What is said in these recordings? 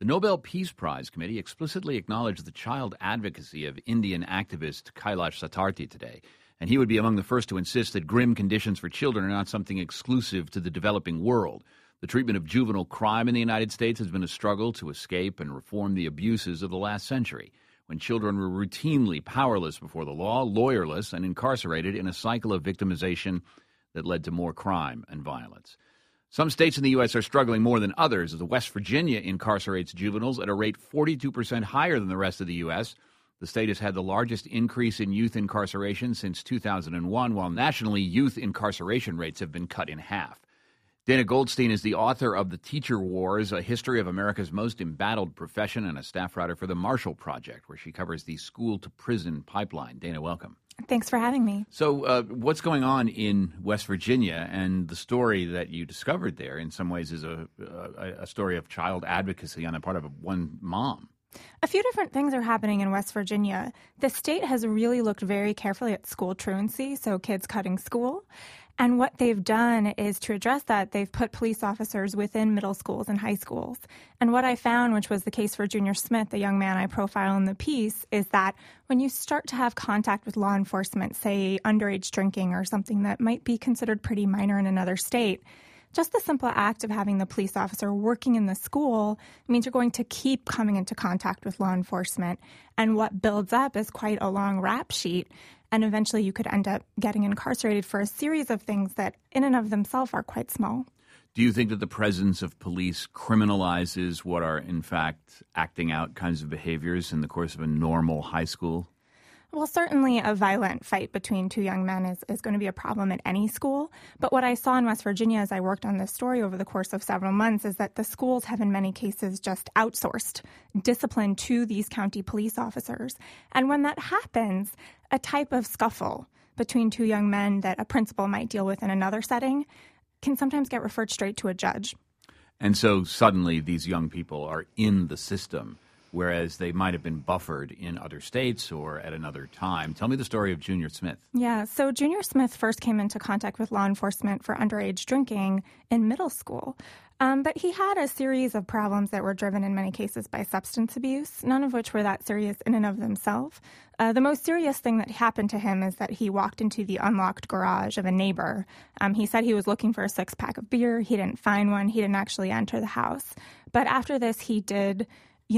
The Nobel Peace Prize Committee explicitly acknowledged the child advocacy of Indian activist Kailash Satyarthi today, and he would be among the first to insist that grim conditions for children are not something exclusive to the developing world. The treatment of juvenile crime in the United States has been a struggle to escape and reform the abuses of the last century, when children were routinely powerless before the law, lawyerless, and incarcerated in a cycle of victimization that led to more crime and violence. Some states in the U.S. are struggling more than others, as West Virginia incarcerates juveniles at a rate 42% higher than the rest of the U.S. The state has had the largest increase in youth incarceration since 2001, while nationally youth incarceration rates have been cut in half. Dana Goldstein is the author of The Teacher Wars, A History of America's Most Embattled Profession, and a staff writer for the Marshall Project, where she covers the school-to-prison pipeline. Dana, welcome. Thanks for having me. So what's going on in West Virginia? And the story that you discovered there in some ways is a story of child advocacy on the part of one mom. A few different things are happening in West Virginia. The state has really looked very carefully at school truancy, so kids cutting school. And what they've done is to address that, they've put police officers within middle schools and high schools. And what I found, which was the case for Junior Smith, the young man I profile in the piece, is that when you start to have contact with law enforcement, say underage drinking or something that might be considered pretty minor in another state, just the simple act of having the police officer working in the school means you're going to keep coming into contact with law enforcement. And what builds up is quite a long rap sheet. And eventually you could end up getting incarcerated for a series of things that in and of themselves are quite small. Do you think that the presence of police criminalizes what are, in fact, acting out kinds of behaviors in the course of a normal high school? Well, certainly a violent fight between two young men is going to be a problem at any school. But what I saw in West Virginia as I worked on this story over the course of several months is that the schools have in many cases just outsourced discipline to these county police officers. And when that happens, a type of scuffle between two young men that a principal might deal with in another setting can sometimes get referred straight to a judge. And so suddenly these young people are in the system, whereas they might have been buffered in other states or at another time. Tell me the story of Junior Smith. Yeah, so Junior Smith first came into contact with law enforcement for underage drinking in middle school. But he had a series of problems that were driven in many cases by substance abuse, none of which were that serious in and of themselves. The most serious thing that happened to him is that he walked into the unlocked garage of a neighbor. He said he was looking for a six-pack of beer. He didn't find one. He didn't actually enter the house. But after this, he did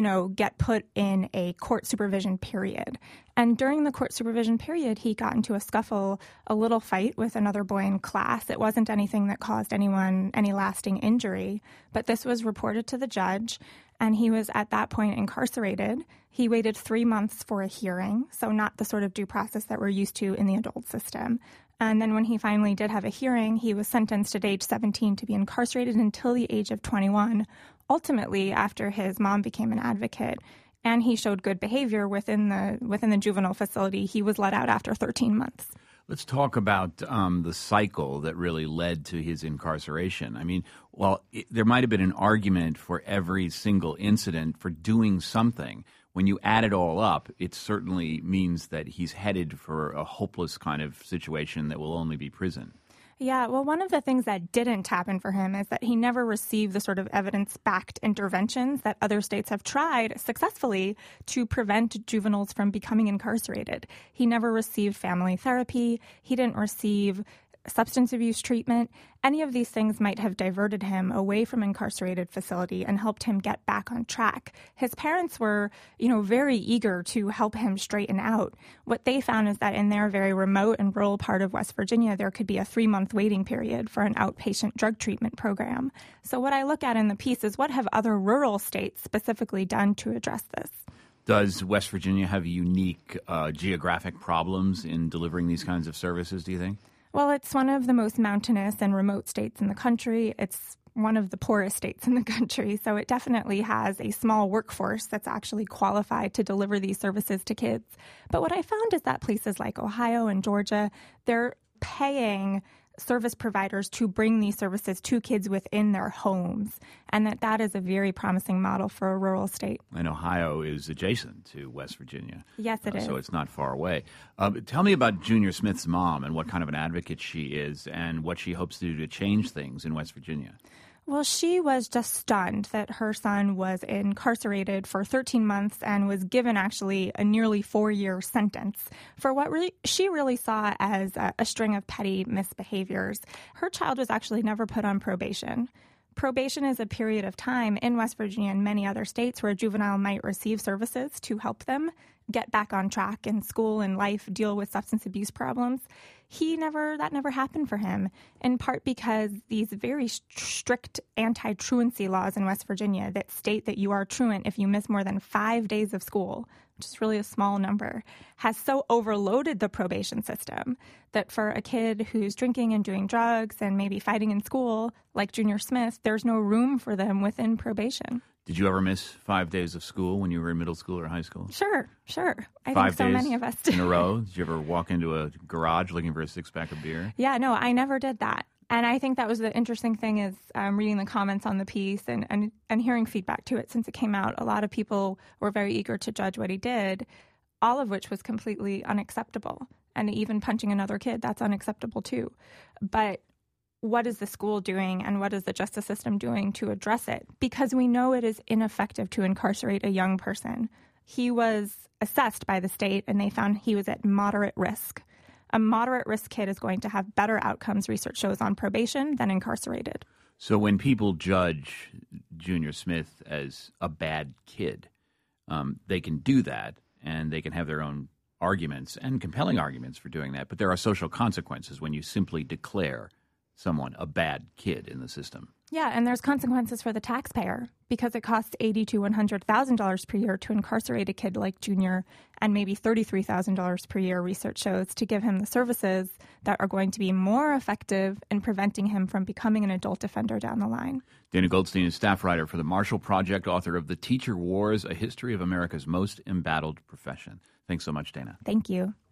get put in a court supervision period. And during the court supervision period, he got into a scuffle, a little fight with another boy in class. It wasn't anything that caused anyone any lasting injury, but this was reported to the judge, and he was at that point incarcerated. He waited 3 months for a hearing, so not the sort of due process that we're used to in the adult system. And then when he finally did have a hearing, he was sentenced at age 17 to be incarcerated until the age of 21. Ultimately, after his mom became an advocate and he showed good behavior within the juvenile facility, he was let out after 13 months. Let's talk about the cycle that really led to his incarceration. I mean, there might have been an argument for every single incident for doing something. When you add it all up, it certainly means that he's headed for a hopeless kind of situation that will only be prison. Yeah, well, one of the things that didn't happen for him is that he never received the sort of evidence-backed interventions that other states have tried successfully to prevent juveniles from becoming incarcerated. He never received family therapy. He didn't receive substance abuse treatment. Any of these things might have diverted him away from incarcerated facility and helped him get back on track. His parents were, very eager to help him straighten out. What they found is that in their very remote and rural part of West Virginia, there could be a 3-month waiting period for an outpatient drug treatment program. So what I look at in the piece is what have other rural states specifically done to address this? Does West Virginia have unique geographic problems in delivering these kinds of services, do you think? Well, it's one of the most mountainous and remote states in the country. It's one of the poorest states in the country. So it definitely has a small workforce that's actually qualified to deliver these services to kids. But what I found is that places like Ohio and Georgia, they're paying service providers to bring these services to kids within their homes, and that is a very promising model for a rural state. And Ohio is adjacent to West Virginia. Yes, it is. So it's not far away. Tell me about Junior Smith's mom and what kind of an advocate she is and what she hopes to do to change things in West Virginia. Well, she was just stunned that her son was incarcerated for 13 months and was given actually a nearly 4-year sentence for what she really saw as a string of petty misbehaviors. Her child was actually never put on probation. Probation is a period of time in West Virginia and many other states where a juvenile might receive services to help them get back on track in school and life, deal with substance abuse problems. That never happened for him, in part because these very strict anti-truancy laws in West Virginia that state that you are truant if you miss more than 5 days of school, which is really a small number, has so overloaded the probation system that for a kid who's drinking and doing drugs and maybe fighting in school, like Junior Smith, there's no room for them within probation. Did you ever miss 5 days of school when you were in middle school or high school? Sure. I 5 think so days many of us did. In a row? Did you ever walk into a garage looking for a six-pack of beer? Yeah, no, I never did that. And I think that was the interesting thing is reading the comments on the piece and hearing feedback to it since it came out. A lot of people were very eager to judge what he did, all of which was completely unacceptable. And even punching another kid, that's unacceptable too. But what is the school doing and what is the justice system doing to address it? Because we know it is ineffective to incarcerate a young person. He was assessed by the state and they found he was at moderate risk. A moderate risk kid is going to have better outcomes, research shows, on probation than incarcerated. So when people judge Junior Smith as a bad kid, they can do that and they can have their own arguments and compelling arguments for doing that. But there are social consequences when you simply declare someone a bad kid in the system. Yeah, and there's consequences for the taxpayer because it costs $80,000 to $100,000 per year to incarcerate a kid like Junior and maybe $33,000 per year, research shows, to give him the services that are going to be more effective in preventing him from becoming an adult offender down the line. Dana Goldstein is staff writer for the Marshall Project, author of The Teacher Wars, A History of America's Most Embattled Profession. Thanks so much, Dana. Thank you.